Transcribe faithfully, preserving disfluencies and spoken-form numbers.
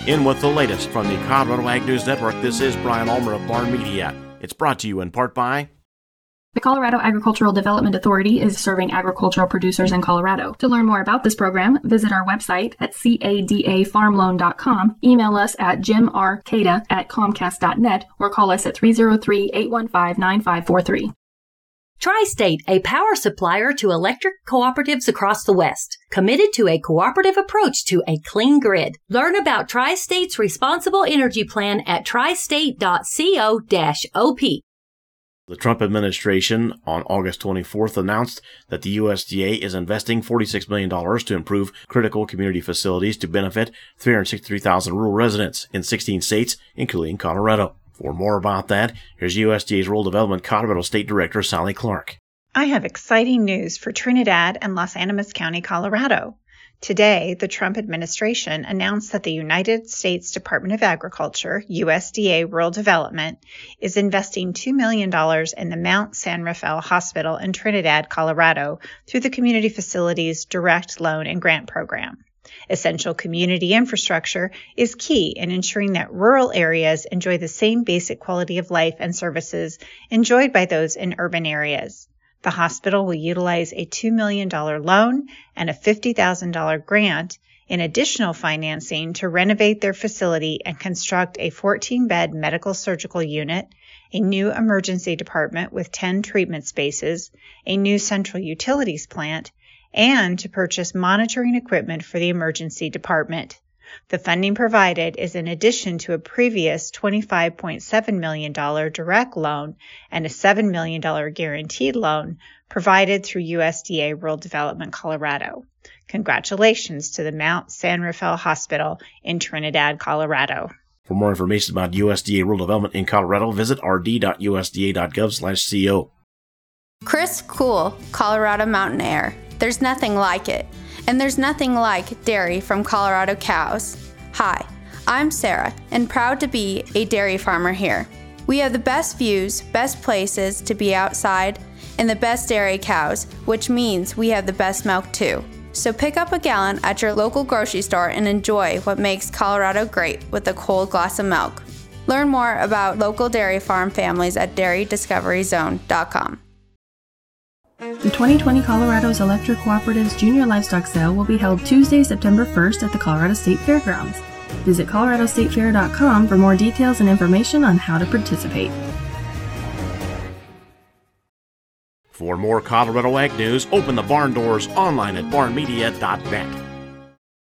In with the latest from the Colorado Ag News Network, this is Brian Ulmer of Barn Media. It's brought to you in part by... The Colorado Agricultural Development Authority is serving agricultural producers in Colorado. To learn more about this program, visit our website at C A D A farm loan dot com, email us at jim r cada at comcast dot net, or call us at three oh three, eight one five, nine five four three. Tri-State, a power supplier to electric cooperatives across the West, committed to a cooperative approach to a clean grid. Learn about Tri-State's responsible energy plan at tri state dot co dash o p. The Trump administration on August twenty-fourth announced that the U S D A is investing forty-six million dollars to improve critical community facilities to benefit three hundred sixty-three thousand rural residents in sixteen states, including Colorado. For more about that, here's U S D A's Rural Development Colorado State Director Sally Clark. I have exciting news for Trinidad and Los Animas County, Colorado. Today, the Trump administration announced that the United States Department of Agriculture, U S D A Rural Development, is investing two million dollars in the Mount San Rafael Hospital in Trinidad, Colorado, through the Community Facilities Direct Loan and Grant Program. Essential community infrastructure is key in ensuring that rural areas enjoy the same basic quality of life and services enjoyed by those in urban areas. The hospital will utilize a two million dollars loan and a fifty thousand dollars grant in additional financing to renovate their facility and construct a fourteen-bed medical surgical unit, a new emergency department with ten treatment spaces, a new central utilities plant, and to purchase monitoring equipment for the emergency department. The funding provided is in addition to a previous twenty-five point seven million dollars direct loan and a seven million dollars guaranteed loan provided through U S D A Rural Development Colorado. Congratulations to the Mount San Rafael Hospital in Trinidad, Colorado. For more information about U S D A Rural Development in Colorado, visit r d dot u s d a dot gov slash co. Crisp, cool, Colorado mountain air. There's nothing like it. And there's nothing like dairy from Colorado cows. Hi, I'm Sarah, and proud to be a dairy farmer here. We have the best views, best places to be outside, and the best dairy cows, which means we have the best milk too. So pick up a gallon at your local grocery store and enjoy what makes Colorado great with a cold glass of milk. Learn more about local dairy farm families at dairy discovery zone dot com. The twenty twenty Colorado's Electric Cooperatives Junior Livestock Sale will be held Tuesday, September first at the Colorado State Fairgrounds. Visit colorado state fair dot com for more details and information on how to participate. For more Colorado Ag News, open the barn doors online at barn media dot net.